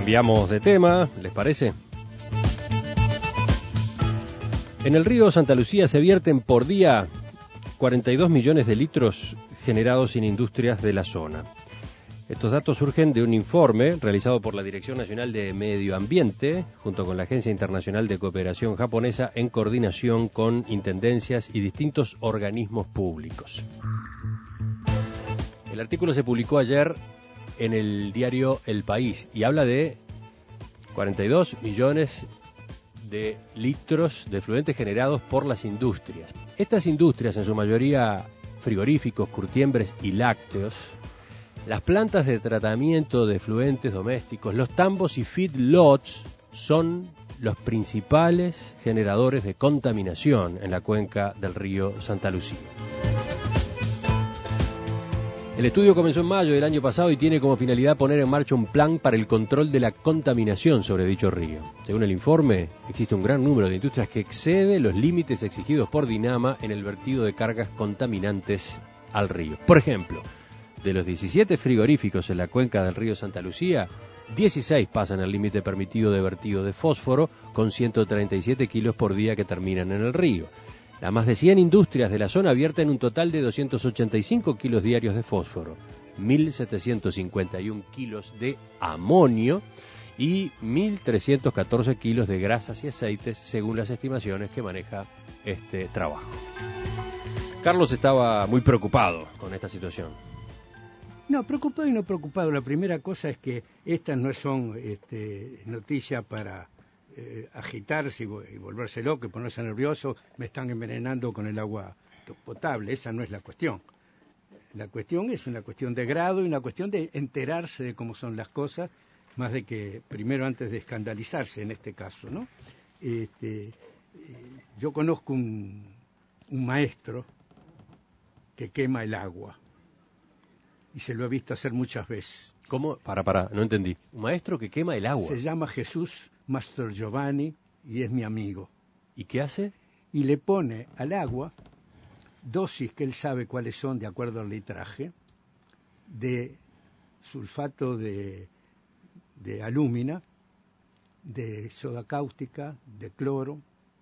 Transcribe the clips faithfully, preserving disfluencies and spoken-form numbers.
Cambiamos de tema, ¿les parece? En el río Santa Lucía se vierten por día cuarenta y dos millones de litros generados en industrias de la zona. Estos datos surgen de un informe realizado por la Dirección Nacional de Medio Ambiente, junto con la Agencia Internacional de Cooperación Japonesa, en coordinación con intendencias y distintos organismos públicos. El artículo se publicó ayer en el diario El País y habla de cuarenta y dos millones de litros de efluentes generados por las industrias. Estas industrias, en su mayoría frigoríficos, curtiembres y lácteos, las plantas de tratamiento de efluentes domésticos, los tambos y feedlots son los principales generadores de contaminación en la cuenca del río Santa Lucía. El estudio comenzó en mayo del año pasado y tiene como finalidad poner en marcha un plan para el control de la contaminación sobre dicho río. Según el informe, existe un gran número de industrias que excede los límites exigidos por DINAMA en el vertido de cargas contaminantes al río. Por ejemplo, de los diecisiete frigoríficos en la cuenca del río Santa Lucía, dieciséis pasan el límite permitido de vertido de fósforo con ciento treinta y siete kilos por día que terminan en el río. Las más de cien industrias de la zona vierten un total de doscientos ochenta y cinco kilos diarios de fósforo, mil setecientos cincuenta y uno kilos de amonio y mil trescientos catorce kilos de grasas y aceites, según las estimaciones que maneja este trabajo. Carlos estaba muy preocupado con esta situación. No, preocupado y no preocupado. La primera cosa es que estas no son este, noticias para eh, agitarse y, y volverse loco y ponerse nervioso. Me están envenenando con el agua potable. Esa no es la cuestión. La cuestión es una cuestión de grado y una cuestión de enterarse de cómo son las cosas, más de que primero antes de escandalizarse en este caso, ¿no? Este, eh, yo conozco un, un maestro que quema el agua. Y se lo he visto hacer muchas veces. ¿Cómo? Para, para, no entendí. ¿Un maestro que quema el agua? Se llama Jesús Master Giovanni y es mi amigo. ¿Y qué hace? Y le pone al agua dosis que él sabe cuáles son de acuerdo al litraje, de sulfato de, de alúmina, de soda cáustica, de cloro,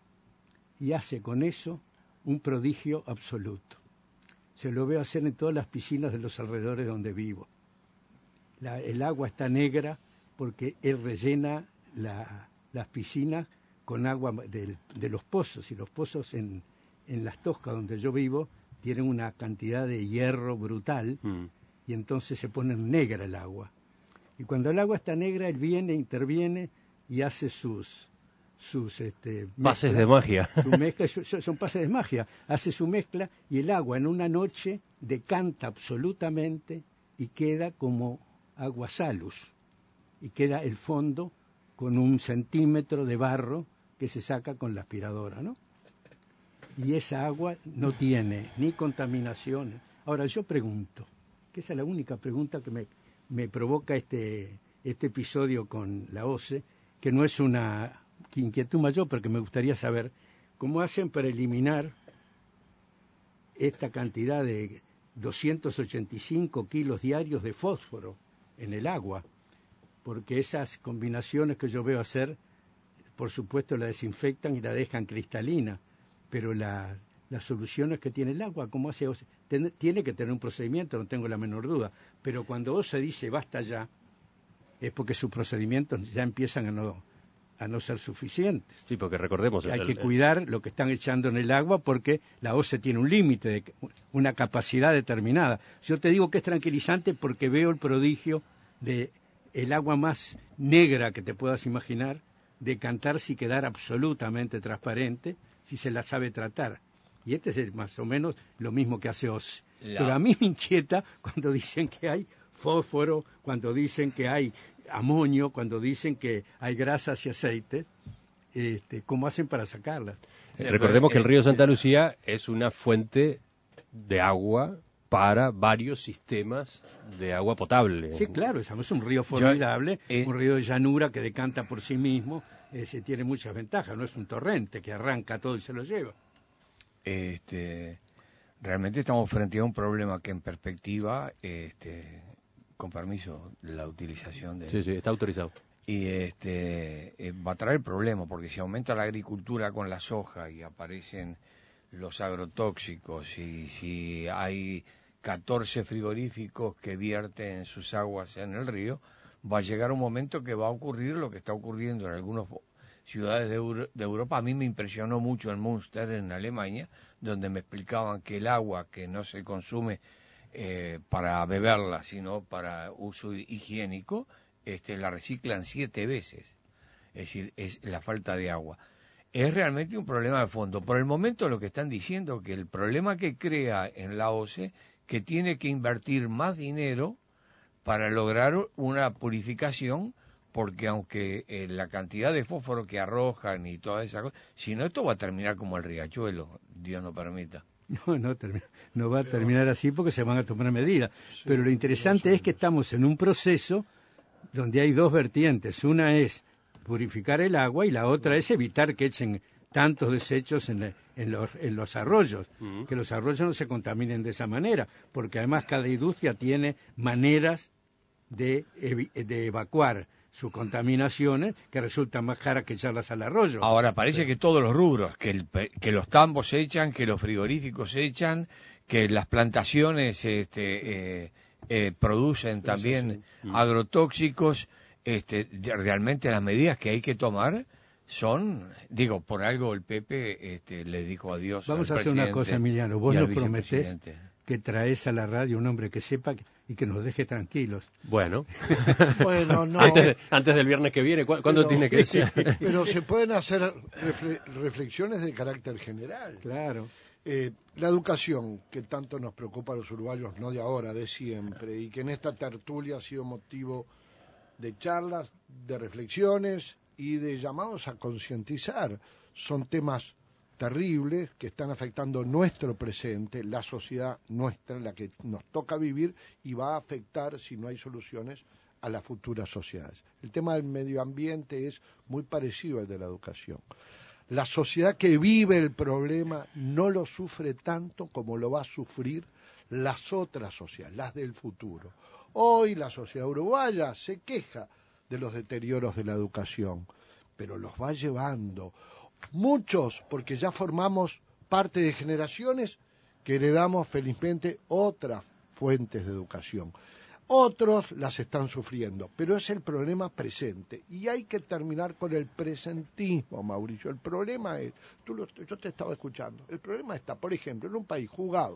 y hace con eso un prodigio absoluto. Se lo veo hacer en todas las piscinas de los alrededores donde vivo. La, el agua está negra porque él rellena la, las piscinas con agua de, de los pozos. Y los pozos en, en Las Toscas, donde yo vivo, tienen una cantidad de hierro brutal. Mm. Y entonces se pone negra el agua. Y cuando el agua está negra, él viene, interviene y hace sus... sus este, pases mezcla, de magia. Su mezcla, son, son pases de magia. Hace su mezcla y el agua en una noche decanta absolutamente y queda como agua salus. Y queda el fondo con un centímetro de barro que se saca con la aspiradora, ¿no? Y esa agua no tiene ni contaminación. Ahora yo pregunto, que esa es la única pregunta que me, me provoca este, este episodio con la O C E, que no es una inquietud mayor, porque me gustaría saber cómo hacen para eliminar esta cantidad de doscientos ochenta y cinco kilos diarios de fósforo en el agua, porque esas combinaciones que yo veo hacer, por supuesto la desinfectan y la dejan cristalina, pero la, las soluciones que tiene el agua, ¿cómo hace? Tiene que tener un procedimiento, no tengo la menor duda, pero cuando O C E dice basta ya, es porque sus procedimientos ya empiezan a no a no ser suficientes. Sí, porque recordemos... Hay el, que el, cuidar lo que están echando en el agua porque la O C E tiene un límite, una capacidad determinada. Yo te digo que es tranquilizante porque veo el prodigio de el agua más negra que te puedas imaginar, decantarse y quedar absolutamente transparente si se la sabe tratar. Y este es el, más o menos lo mismo que hace O C E. La... Pero a mí me inquieta cuando dicen que hay fósforo, cuando dicen que hay amonio, cuando dicen que hay grasas y aceites, este, ¿cómo hacen para sacarlas? Eh, recordemos que el río Santa Lucía es una fuente de agua para varios sistemas de agua potable. Sí, claro, es un río formidable, Yo, eh, un río de llanura que decanta por sí mismo, eh, se tiene muchas ventajas, no es un torrente que arranca todo y se lo lleva. Este, realmente estamos frente a un problema que en perspectiva... Este, con permiso, la utilización de... Sí, sí, está autorizado. y este eh, va a traer problemas, porque si aumenta la agricultura con la soja y aparecen los agrotóxicos, y si hay catorce frigoríficos que vierten sus aguas en el río, va a llegar un momento que va a ocurrir lo que está ocurriendo en algunas ciudades de, Euro, de Europa. A mí me impresionó mucho en Münster, en Alemania, donde me explicaban que el agua que no se consume eh, para beberla, sino para uso higiénico, este, la reciclan siete veces. Es decir, es la falta de agua. Es realmente un problema de fondo. Por el momento lo que están diciendo que el problema que crea en la O C E, que tiene que invertir más dinero para lograr una purificación, porque aunque eh, la cantidad de fósforo que arrojan y todas esas cosas, si no, esto va a terminar como el riachuelo, Dios no permita. No, no, no va a terminar así porque se van a tomar medidas. Sí, pero lo interesante es que estamos en un proceso donde hay dos vertientes. Una es purificar el agua y la otra es evitar que echen tantos desechos en, la, en, los, en los arroyos, uh-huh. que los arroyos no se contaminen de esa manera, porque además cada industria tiene maneras de, de evacuar sus contaminaciones que resultan más caras que echarlas al arroyo. Ahora parece que todos los rubros, que, el, que los tambos se echan, que los frigoríficos se echan, que las plantaciones este, eh, eh, producen también sí. agrotóxicos, este, realmente las medidas que hay que tomar son, digo, por algo el Pepe este, le dijo adiós. Vamos a hacer una cosa, Emiliano, vos nos prometés que traes a la radio un hombre que sepa y que nos deje tranquilos. Bueno, bueno no. antes, antes del viernes que viene, ¿cu- ¿cuándo pero, tiene que ser? Pero se pueden hacer refle- reflexiones de carácter general. Claro. Eh, la educación, que tanto nos preocupa a los uruguayos, no de ahora, de siempre, y que en esta tertulia ha sido motivo de charlas, de reflexiones y de llamados a concientizar. Son temas terribles que están afectando nuestro presente, la sociedad nuestra, la que nos toca vivir, y va a afectar, si no hay soluciones, a las futuras sociedades. El tema del medio ambiente es muy parecido al de la educación. La sociedad que vive el problema no lo sufre tanto como lo va a sufrir las otras sociedades, las del futuro. Hoy la sociedad uruguaya se queja de los deterioros de la educación, pero los va llevando. Muchos, porque ya formamos parte de generaciones que heredamos felizmente otras fuentes de educación. Otros las están sufriendo, pero es el problema presente. Y hay que terminar con el presentismo, Mauricio. El problema es, tú lo, yo te estaba escuchando, el problema está, por ejemplo, en un país jugado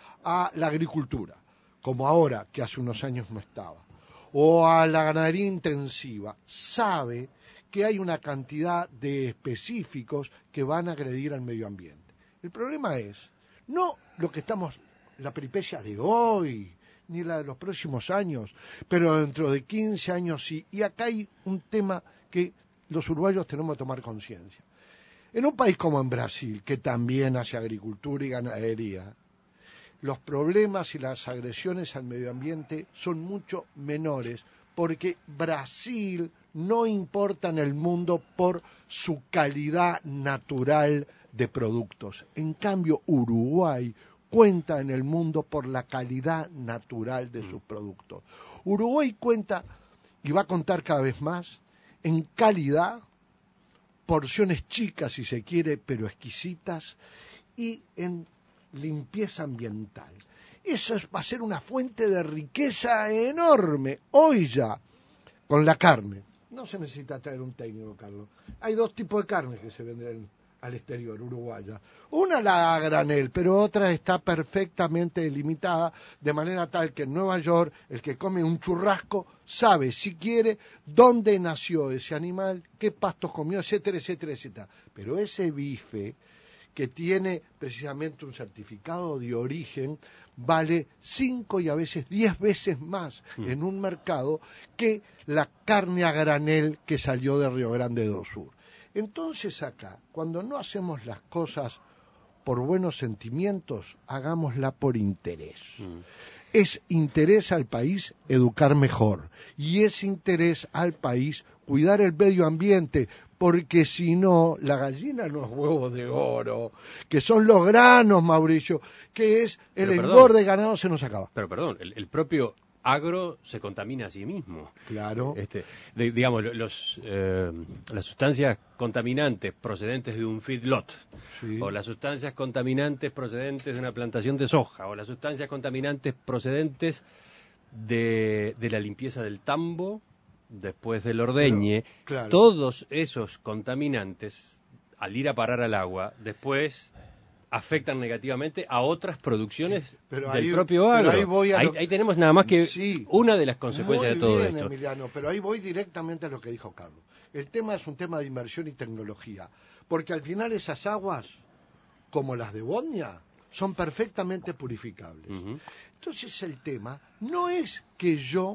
a la agricultura, como ahora, que hace unos años no estaba, o a la ganadería intensiva, sabe que hay una cantidad de específicos que van a agredir al medio ambiente. El problema es, no lo que estamos, la peripecia de hoy, ni la de los próximos años, pero dentro de quince años sí. Y acá hay un tema que los uruguayos tenemos que tomar conciencia. En un país como en Brasil, que también hace agricultura y ganadería, los problemas y las agresiones al medio ambiente son mucho menores, porque Brasil no importa en el mundo por su calidad natural de productos. En cambio, Uruguay cuenta en el mundo por la calidad natural de sus productos. Uruguay cuenta, y va a contar cada vez más, en calidad, porciones chicas si se quiere, pero exquisitas, y en limpieza ambiental. Eso es, va a ser una fuente de riqueza enorme. Hoy ya, con la carne, no se necesita traer un técnico, Carlos. Hay dos tipos de carne que se venden al exterior, uruguaya. Una la a granel, pero otra está perfectamente delimitada, de manera tal que en Nueva York el que come un churrasco sabe, si quiere, dónde nació ese animal, qué pastos comió, etcétera, etcétera, etcétera. Pero ese bife, que tiene precisamente un certificado de origen, vale cinco y a veces diez veces más mm. en un mercado que la carne a granel que salió de Río Grande do Sur. Entonces acá, cuando no hacemos las cosas por buenos sentimientos, hagámosla por interés. Mm. Es interés al país educar mejor, y es interés al país cuidar el medio ambiente, porque si no, la gallina no es huevo de oro, que son los granos, Mauricio, que es el engorde de ganado se nos acaba. Pero perdón, el, el propio agro se contamina a sí mismo. Claro. Este, de- digamos, los, eh, las sustancias contaminantes procedentes de un feedlot, Sí. o las sustancias contaminantes procedentes de una plantación de soja, o las sustancias contaminantes procedentes de, de la limpieza del tambo, después del ordeñe, Pero, claro. todos esos contaminantes, al ir a parar al agua, después afectan negativamente a otras producciones pero del ahí- propio pero agro. ahí voy a ahí, lo- ahí tenemos nada más que Sí. una de las consecuencias Muy de todo bien, esto. Emiliano, pero ahí voy directamente a lo que dijo Carlos. El tema es un tema de inversión y tecnología, porque al final esas aguas, como las de Botnia, son perfectamente purificables. Ujú. Entonces el tema no es que yo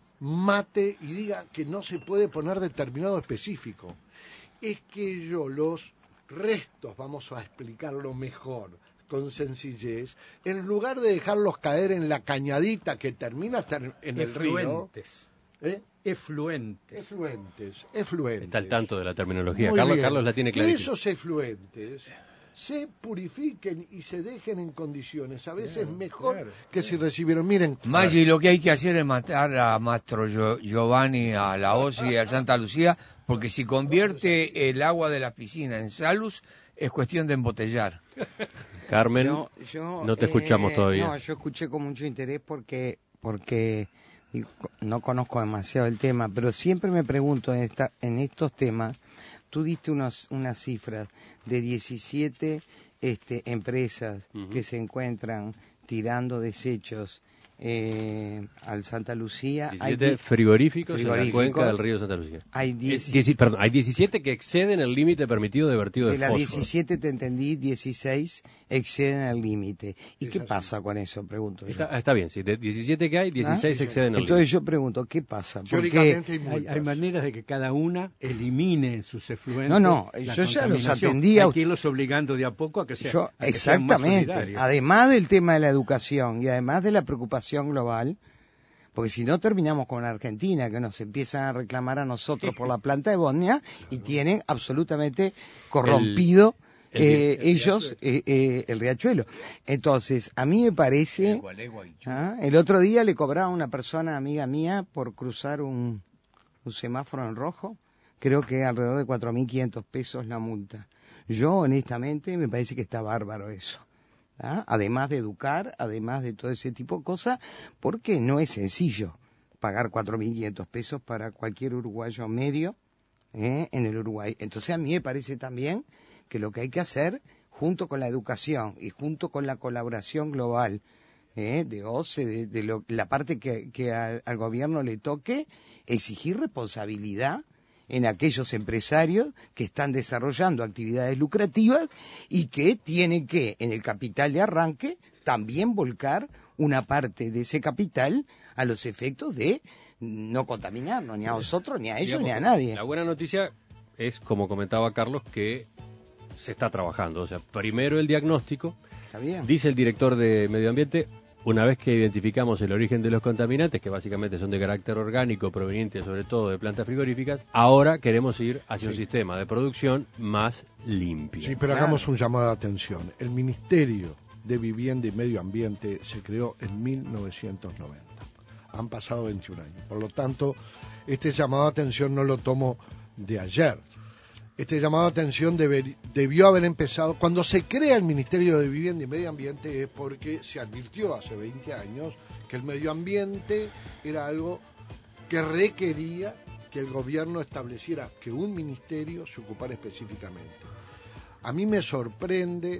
mate y diga que no se puede poner determinado específico, es que yo los restos, vamos a explicarlo mejor, con sencillez, en lugar de dejarlos caer en la cañadita que termina ter- en el río, Efluentes. ¿eh? Efluentes. efluentes, efluentes. Está al tanto de la terminología. Muy Carlos, bien. Carlos la tiene Que clarísima. esos efluentes se purifiquen y se dejen en condiciones, a veces Claro, mejor claro, que si recibieron. Miren, Maggi, lo que hay que hacer es matar a Mastro Gio- Giovanni, a la Osi y a Santa Lucía, porque si convierte el agua de la piscina en salus, es cuestión de embotellar. Carmen, Yo- yo, no te escuchamos eh, todavía. No, yo escuché con mucho interés porque porque digo, no conozco demasiado el tema, pero siempre me pregunto en, esta, en estos temas, tú diste unos, unas cifras de diecisiete este, empresas Ujú. que se encuentran tirando desechos eh, al Santa Lucía. Hay diecisiete di- frigoríficos, en la frigoríficos. cuenca del río Santa Lucía. hay Eh, diez- dieci- perdón, hay diecisiete que exceden el límite permitido de vertido de, de las fósforo. diecisiete te entendí, dieciséis exceden el límite. ¿Y Es qué así. pasa con eso? Pregunto yo. Está, está bien, sí, de diecisiete que hay, dieciséis ¿Ah? exceden el Entonces límite. yo pregunto, ¿qué pasa? Porque teóricamente hay Hay, multas. hay maneras de que cada una elimine en sus efluentes. No, no, la yo ya los contaminación. atendí a- Hay que irlos obligando de a poco a que, sea, yo, a que sean más exactamente, solidarios. además del tema de la educación y además de la preocupación global, porque si no terminamos con Argentina, que nos empiezan a reclamar a nosotros por la planta de Botnia y tienen absolutamente corrompido el- eh, el ellos eh, eh, el riachuelo. Entonces, a mí me parece... Gualeguaychú. ¿Ah? El otro día le cobraba a una persona amiga mía por cruzar un, un semáforo en rojo, creo que alrededor de cuatro mil quinientos pesos la multa. Yo, honestamente, me parece que está bárbaro eso. ¿Ah? Además de educar, además de todo ese tipo de cosas, porque no es sencillo pagar cuatro mil quinientos pesos para cualquier uruguayo medio ¿eh? en el Uruguay. Entonces a mí me parece también que lo que hay que hacer, junto con la educación y junto con la colaboración global, ¿eh? de O C E, de, de lo- la parte que, que al, al gobierno le toque, exigir responsabilidad en aquellos empresarios que están desarrollando actividades lucrativas y que tienen que, en el capital de arranque, también volcar una parte de ese capital a los efectos de no contaminarnos ni a nosotros, ni a ellos, Digamos ni a que nadie. La buena noticia es, como comentaba Carlos, que se está trabajando. O sea, primero el diagnóstico, ¿Está bien? dice el director de Medio Ambiente, una vez que identificamos el origen de los contaminantes, que básicamente son de carácter orgánico, provenientes sobre todo de plantas frigoríficas, ahora queremos ir hacia un sistema de producción más limpio. Sí, pero Claro. hagamos un llamado de atención. El Ministerio de Vivienda y Medio Ambiente se creó en mil novecientos noventa. Han pasado veintiún años. Por lo tanto, este llamado de atención no lo tomo de ayer. Este llamado de atención deber- debió haber empezado cuando se crea el Ministerio de Vivienda y Medio Ambiente, es porque se advirtió hace veinte años que el medio ambiente era algo que requería que el gobierno estableciera que un ministerio se ocupara específicamente. A mí me sorprende,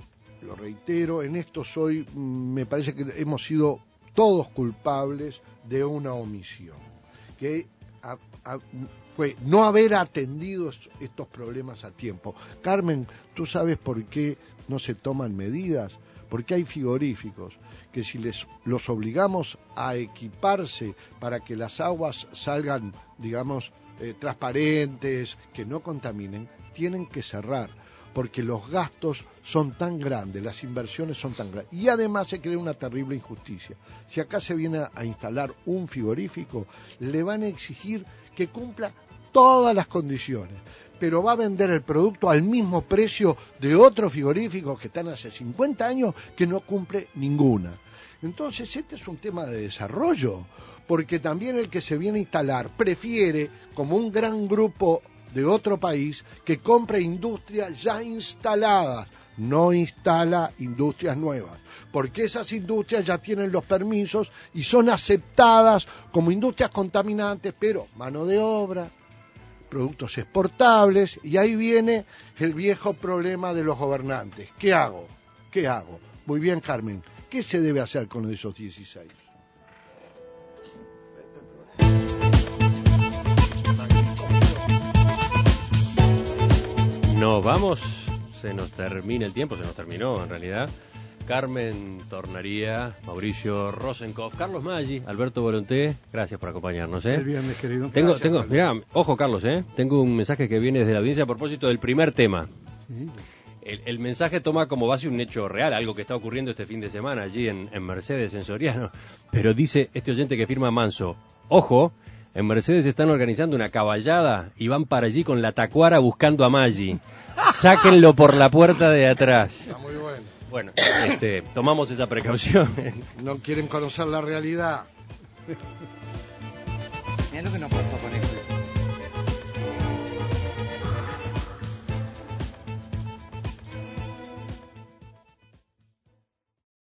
lo reitero, en esto soy, mm, me parece que hemos sido todos culpables de una omisión, que a- a- fue no haber atendido es- estos problemas a tiempo. Carmen, ¿tú sabes por qué no se toman medidas? Porque hay frigoríficos que si les los obligamos a equiparse para que las aguas salgan, digamos, eh, transparentes, que no contaminen, tienen que cerrar, porque los gastos son tan grandes, las inversiones son tan grandes. Y además se crea una terrible injusticia. Si acá se viene a instalar un frigorífico, le van a exigir que cumpla todas las condiciones, pero va a vender el producto al mismo precio de otros frigoríficos que están hace cincuenta años que no cumple ninguna. Entonces este es un tema de desarrollo, porque también el que se viene a instalar prefiere, como un gran grupo de otro país, que compre industrias ya instaladas, no instala industrias nuevas, porque esas industrias ya tienen los permisos y son aceptadas como industrias contaminantes, pero mano de obra, productos exportables, y ahí viene el viejo problema de los gobernantes. ¿Qué hago? ¿Qué hago? Muy bien, Carmen, ¿qué se debe hacer con esos dieciséis? Nos vamos, se nos termina el tiempo, se nos terminó en realidad. Carmen Tornaría, Mauricio Rosenkopf, Carlos Maggi, Alberto Volonté, gracias por acompañarnos. ¿eh? El viernes, querido. Tengo, Gracias, tengo, mirá, ojo Carlos, ¿eh? tengo un mensaje que viene desde la audiencia a propósito del primer tema. Sí. El, el mensaje toma como base un hecho real, algo que está ocurriendo este fin de semana allí en, en Mercedes, en Soriano. Pero dice este oyente que firma Manso, ojo, en Mercedes están organizando una caballada y van para allí con la tacuara buscando a Maggi. Sáquenlo por la puerta de atrás. Está muy bueno. Bueno, este, tomamos esa precaución. No quieren conocer la realidad. Mira lo que nos pasó con esto.